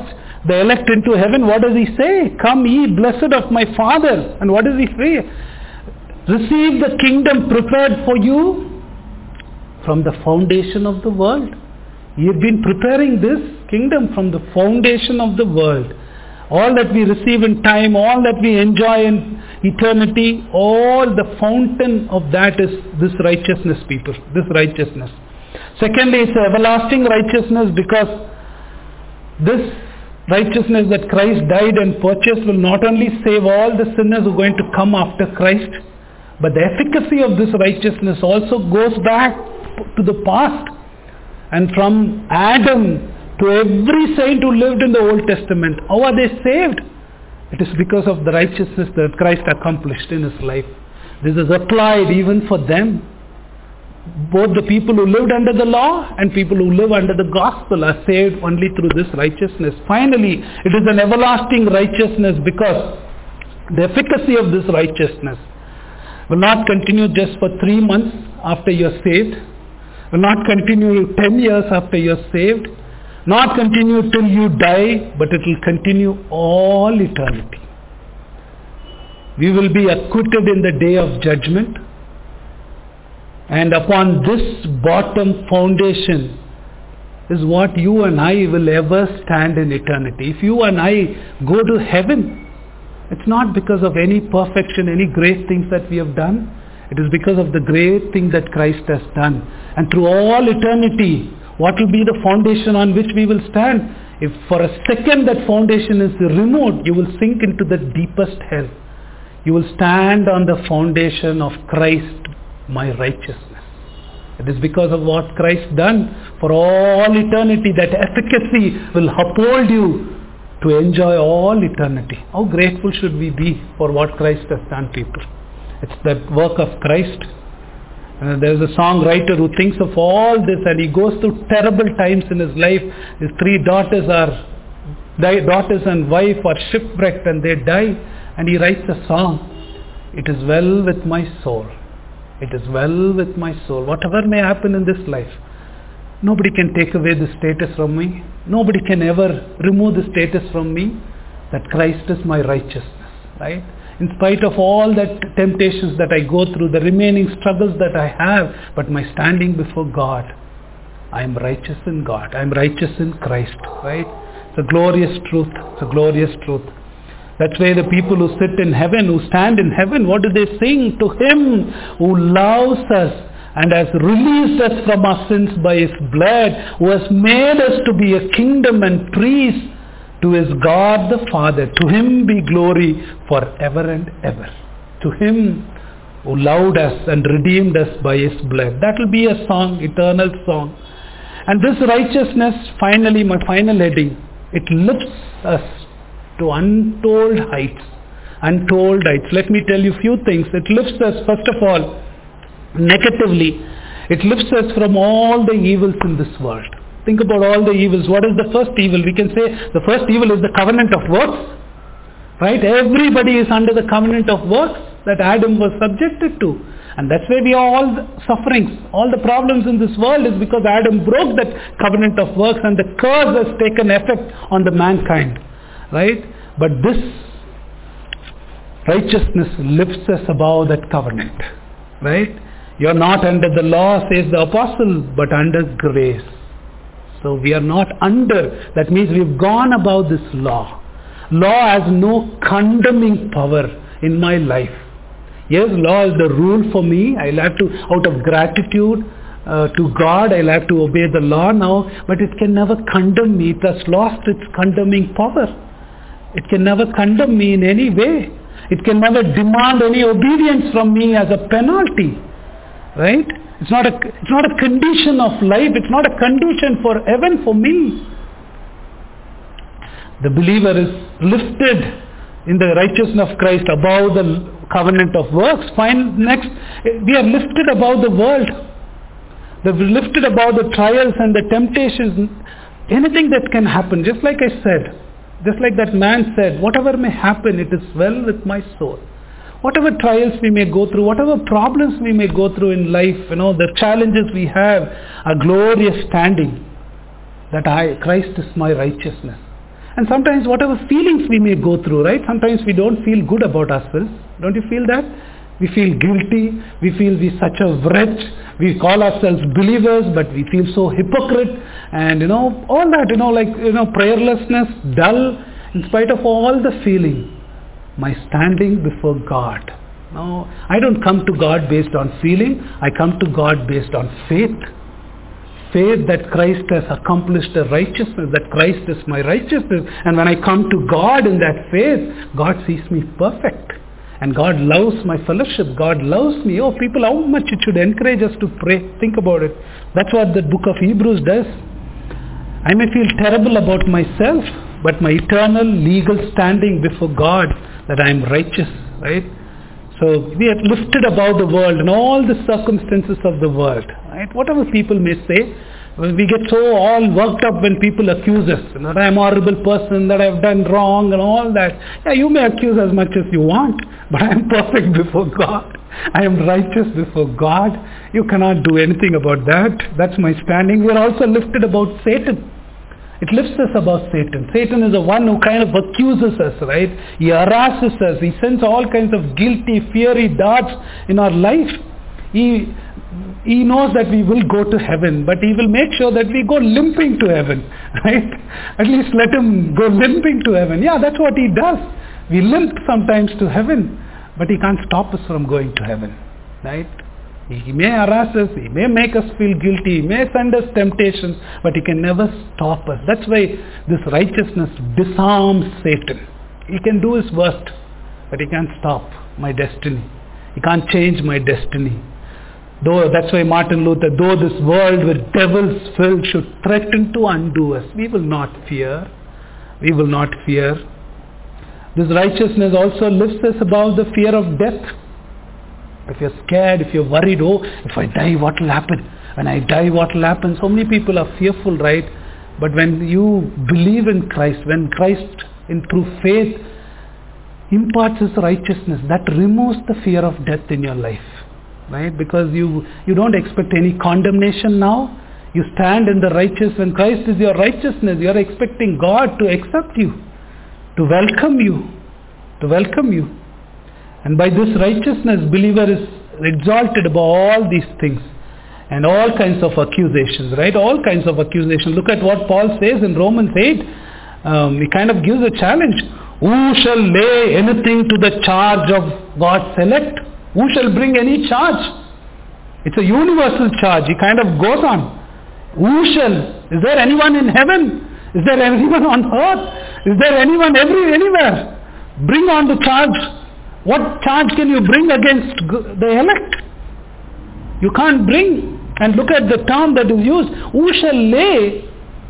A: the elect into heaven, what does he say? Come ye blessed of my Father. And what does he say? Receive the kingdom prepared for you from the foundation of the world. You've been preparing this kingdom from the foundation of the world. All that we receive in time, all that we enjoy in eternity, all the fountain of that is this righteousness, people. This righteousness. Secondly, it's everlasting righteousness, because this righteousness that Christ died and purchased will not only save all the sinners who are going to come after Christ, but the efficacy of this righteousness also goes back to the past. And from Adam to every saint who lived in the Old Testament, how are they saved? It is because of the righteousness that Christ accomplished in his life. This is applied even for them. Both the people who lived under the law and people who live under the gospel are saved only through this righteousness. Finally, it is an everlasting righteousness, because the efficacy of this righteousness will not continue just for 3 months after you're saved, will not continue 10 years after you're saved, not continue till you die, but it will continue all eternity. We will be acquitted in the day of judgment, and upon this bottom foundation is what you and I will ever stand in eternity. If you and I go to heaven, it's not because of any perfection, any great things that we have done. It is because of the great thing that Christ has done. And through all eternity, what will be the foundation on which we will stand? If for a second that foundation is removed, you will sink into the deepest hell. You will stand on the foundation of Christ, my righteousness. It is because of what Christ done for all eternity, that efficacy will uphold you to enjoy all eternity. How grateful should we be for what Christ has done, people? It's the work of Christ. There's a songwriter who thinks of all this, and he goes through terrible times in his life. His 3 daughters and wife are shipwrecked and they die, and he writes a song. It is well with my soul. It is well with my soul. Whatever may happen in this life, nobody can take away the status from me. Nobody can ever remove the status from me that Christ is my righteousness, right? In spite of all that temptations that I go through, the remaining struggles that I have, but my standing before God, I am righteous in God. I am righteous in Christ, right? It's a glorious truth. It's a glorious truth. That's why the people who sit in heaven, who stand in heaven, what do they sing? To him who loves us and has released us from our sins by his blood, who has made us to be a kingdom and priests to his God the Father. To him be glory forever and ever. To him who loved us and redeemed us by his blood. That will be a song, eternal song. And this righteousness, finally, my final heading, it lifts us to untold heights. Untold heights. Let me tell you a few things. It lifts us, first of all, negatively. It lifts us from all the evils in this world. Think about all the evils. What is the first evil? We can say the first evil is the covenant of works. Right? Everybody is under the covenant of works that Adam was subjected to. And that's why we are all sufferings. All the problems in this world is because Adam broke that covenant of works, and the curse has taken effect on the mankind. Right? But this righteousness lifts us above that covenant. Right? You're not under the law, says the apostle, but under grace. So we are not under. That means we've gone above this law. Law has no condemning power in my life. Yes, law is the rule for me. I'll have to, out of gratitude to God, I'll have to obey the law now. But it can never condemn me. It has lost its condemning power. It can never condemn me in any way. It can never demand any obedience from me as a penalty. Right? It's not a condition of life. It's not a condition for heaven for me. The believer is lifted in the righteousness of Christ above the covenant of works. Next, we are lifted above the world. We're lifted above the trials and the temptations. Anything that can happen, just like I said, just like that man said, whatever may happen, it is well with my soul. Whatever trials we may go through, whatever problems we may go through in life, the challenges we have, a glorious standing that Christ is my righteousness. And sometimes whatever feelings we may go through, right? Sometimes we don't feel good about ourselves. Don't you feel that? We feel guilty. We feel we're such a wretch. We call ourselves believers, but we feel so hypocrite. And all that, prayerlessness, dull, in spite of all the feeling. My standing before God. No, I don't come to God based on feeling. I come to God based on faith. Faith that Christ has accomplished the righteousness, that Christ is my righteousness. And when I come to God in that faith, God sees me perfect. And God loves my fellowship. God loves me. Oh, people, how much it should encourage us to pray. Think about it. That's what the book of Hebrews does. I may feel terrible about myself, but my eternal legal standing before God, that I am righteous, right? So we are lifted above the world and all the circumstances of the world, right? Whatever people may say, we get so all worked up when people accuse us, that I am a horrible person, that I have done wrong and all that. Yeah, you may accuse as much as you want, but I am perfect before God. I am righteous before God. You cannot do anything about that. That's my standing. We are also lifted above Satan. It lifts us above Satan. Satan is the one who kind of accuses us, right? He harasses us. He sends all kinds of guilty, fiery darts in our life. He knows that we will go to heaven, but he will make sure that we go limping to heaven, right? At least let him go limping to heaven. Yeah, that's what he does. We limp sometimes to heaven, but he can't stop us from going to heaven, right? He may harass us, he may make us feel guilty, he may send us temptations, but he can never stop us. That's why this righteousness disarms Satan. He can do his worst, but he can't stop my destiny. He can't change my destiny. That's why Martin Luther, though this world with devils filled should threaten to undo us, we will not fear. We will not fear. This righteousness also lifts us above the fear of death. If you're scared, if you're worried, if I die, what will happen? When I die, what will happen? So many people are fearful, right? But when you believe in Christ, when Christ, through faith, imparts his righteousness, that removes the fear of death in your life, right? Because you don't expect any condemnation now. You stand in the righteous. When Christ is your righteousness, you're expecting God to accept you, to welcome you, And by this righteousness, believer is exalted above all these things and all kinds of accusations, right? All kinds of accusations. Look at what Paul says in Romans 8. He kind of gives a challenge. Who shall lay anything to the charge of God's elect? Who shall bring any charge? It's a universal charge. He kind of goes on. Who shall? Is there anyone in heaven? Is there anyone on earth? Is there anyone anywhere? Bring on the charge. What charge can you bring against the elect? You can't bring. And look at the term that is used. Who shall lay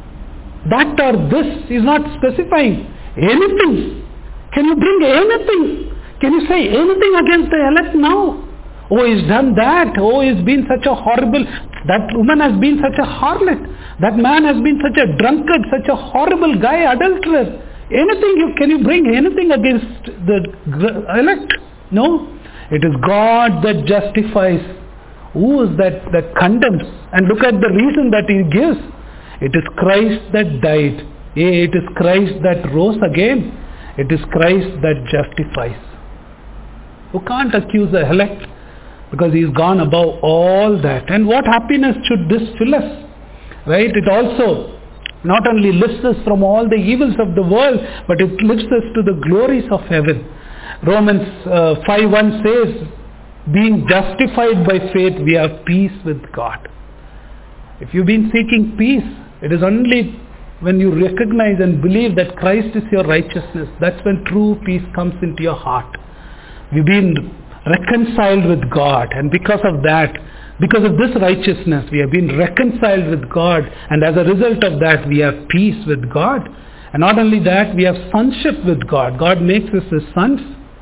A: that or this? He's not specifying. Anything. Can you bring anything? Can you say anything against the elect now? Oh, he's done that. Oh, he's been such a horrible... That woman has been such a harlot. That man has been such a drunkard, such a horrible guy, adulterer. Can you bring anything against the elect? No. It is God that justifies. Who is that condemns? And look at the reason that he gives. It is Christ that died. It is Christ that rose again. It is Christ that justifies. You can't accuse the elect because he's gone above all that. And what happiness should this fill us? Right? It also not only lifts us from all the evils of the world, but it lifts us to the glories of heaven. Romans 5:1 says, being justified by faith, we have peace with God. If you've been seeking peace, it is only when you recognize and believe that Christ is your righteousness, that's when true peace comes into your heart. We've been reconciled with God, and because of this righteousness, we have been reconciled with God, and as a result of that, we have peace with God. And not only that, we have sonship with God. God makes us his sons.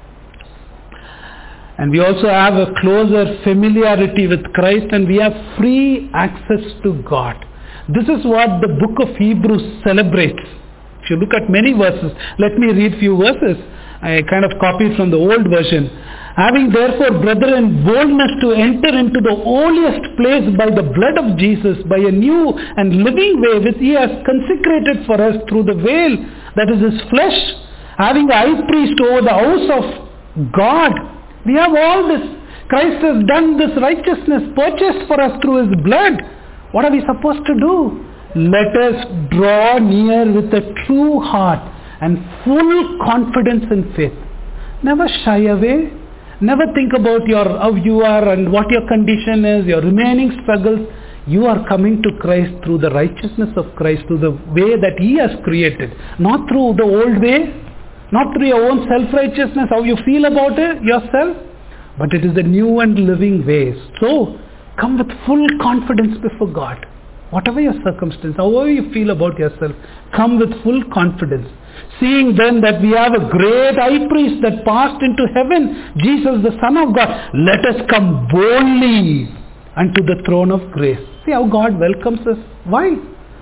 A: And we also have a closer familiarity with Christ, and we have free access to God. This is what the book of Hebrews celebrates. If you look at many verses, let me read few verses. I kind of copied from the old version. Having therefore, brethren, boldness to enter into the holiest place by the blood of Jesus, by a new and living way which he has consecrated for us through the veil, that is his flesh, having a high priest over the house of God. We have all this. Christ has done this righteousness, purchased for us through his blood. What are we supposed to do? Let us draw near with a true heart and full confidence in faith. Never shy away. Never think about how you are and what your condition is, your remaining struggles. You are coming to Christ through the righteousness of Christ, through the way that he has created. Not through the old way, not through your own self-righteousness, how you feel about it yourself, but it is a new and living way. So, come with full confidence before God. Whatever your circumstance, however you feel about yourself, come with full confidence. Seeing then that we have a great high priest that passed into heaven, Jesus the Son of God, let us come boldly unto the throne of grace. See how God welcomes us. Why?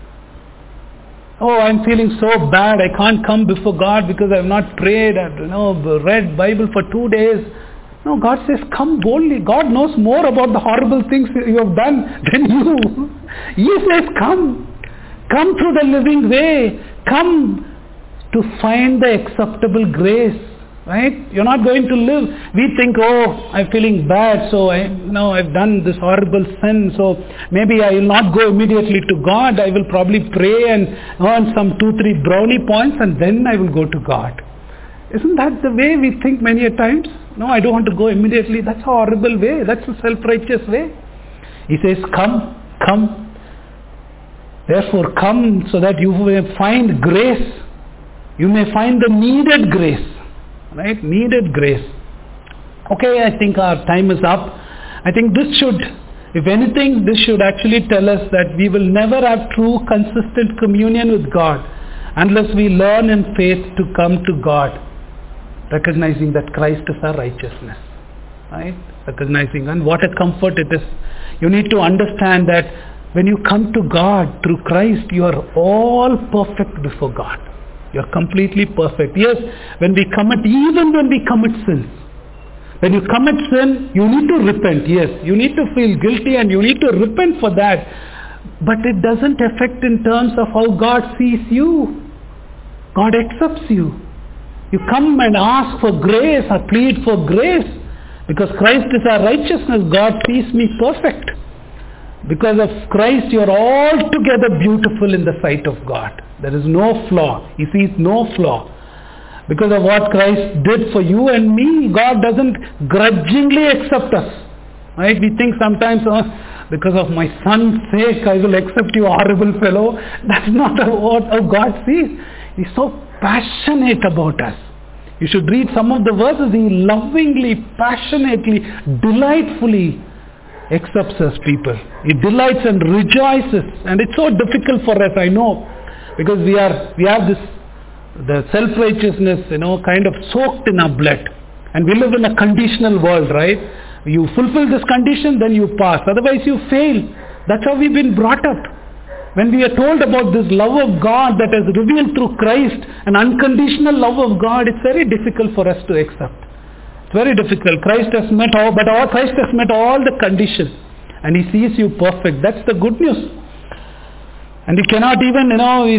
A: Oh, I'm feeling so bad. I can't come before God because I have not prayed. I've read Bible for 2 days. No, God says, come boldly. God knows more about the horrible things you have done than you. He says, come. Come through the living way. Come to find the acceptable grace. Right? You're not going to live. We think, oh, I'm feeling bad, so I've done this horrible sin, so maybe I will not go immediately to God. I will probably pray and earn some 2-3 brownie points and then I will go to God. Isn't that the way we think many a times? No, I don't want to go immediately. That's a horrible way. That's a self-righteous way. He says, come. Therefore come so that you may find grace. You may find the needed grace. Right? Needed grace. Okay, I think our time is up. I think this should, if anything, this should actually tell us that we will never have true, consistent communion with God unless we learn in faith to come to God, recognizing that Christ is our righteousness. Right? Recognizing, and what a comfort it is. You need to understand that when you come to God through Christ, you are all perfect before God. You are completely perfect. Yes, even when we commit sins. When you commit sin, you need to repent. Yes, you need to feel guilty and you need to repent for that. But it doesn't affect in terms of how God sees you. God accepts you. You come and ask for grace or plead for grace. Because Christ is our righteousness, God sees me perfect. Because of Christ, you are altogether beautiful in the sight of God. There is no flaw. He sees no flaw. Because of what Christ did for you and me, God doesn't grudgingly accept us. Right? We think sometimes, because of my son's sake, I will accept you, horrible fellow. That's not how God sees. He's so passionate about us. You should read some of the verses. He lovingly, passionately, delightfully accepts us people. He delights and rejoices. And it's so difficult for us, I know. Because we have this, the self-righteousness, kind of soaked in our blood. And we live in a conditional world, right? You fulfill this condition, then you pass. Otherwise you fail. That's how we've been brought up. When we are told about this love of God that is revealed through Christ, an unconditional love of God, it's very difficult for us to accept. It's very difficult. Christ has met all the conditions. And he sees you perfect. That's the good news. And you cannot even,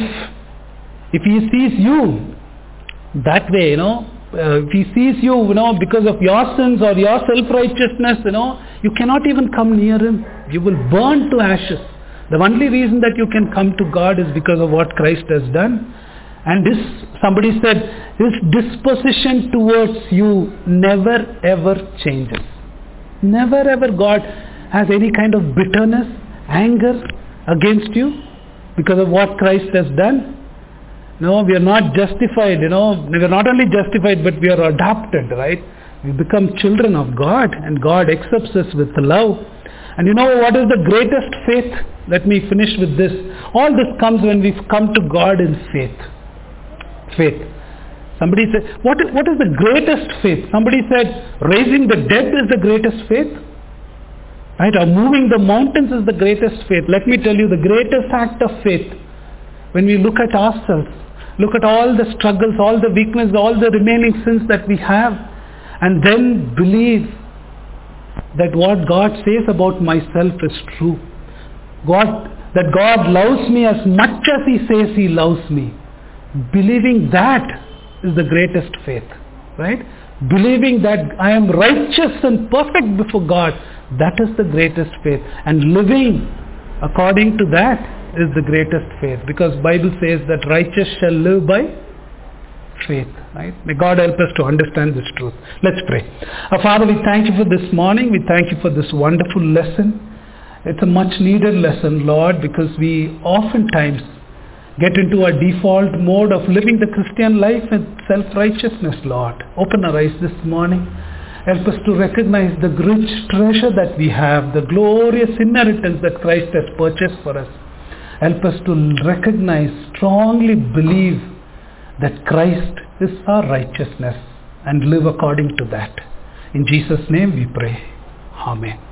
A: if he sees you that way, if he sees you, because of your sins or your self-righteousness, you cannot even come near him. You will burn to ashes. The only reason that you can come to God is because of what Christ has done. And somebody said, his disposition towards you never ever changes. Never ever God has any kind of bitterness, anger against you because of what Christ has done. No, we are not justified, we are not only justified, but we are adopted, right? We become children of God, and God accepts us with love. And what is the greatest faith? Let me finish with this. All this comes when we come to God in faith. Faith. Somebody said, what is the greatest faith? Somebody said, raising the dead is the greatest faith. Right? Or moving the mountains is the greatest faith. Let me tell you, the greatest act of faith, when we look at ourselves, look at all the struggles, all the weaknesses, all the remaining sins that we have, and then believe that what God says about myself is true. That God loves me as much as He says He loves me. Believing that is the greatest faith, right? Believing that I am righteous and perfect before God, that is the greatest faith. And living according to that is the greatest faith, because Bible says that righteous shall live by faith, right? May God help us to understand this truth. Let's pray. Our Father, we thank you for this morning. We thank you for this wonderful lesson. It's a much needed lesson, Lord, because we oftentimes get into a default mode of living the Christian life with self-righteousness, Lord. Open our eyes this morning. Help us to recognize the rich treasure that we have, the glorious inheritance that Christ has purchased for us. Help us to recognize, strongly believe that Christ is our righteousness and live according to that. In Jesus' name we pray. Amen.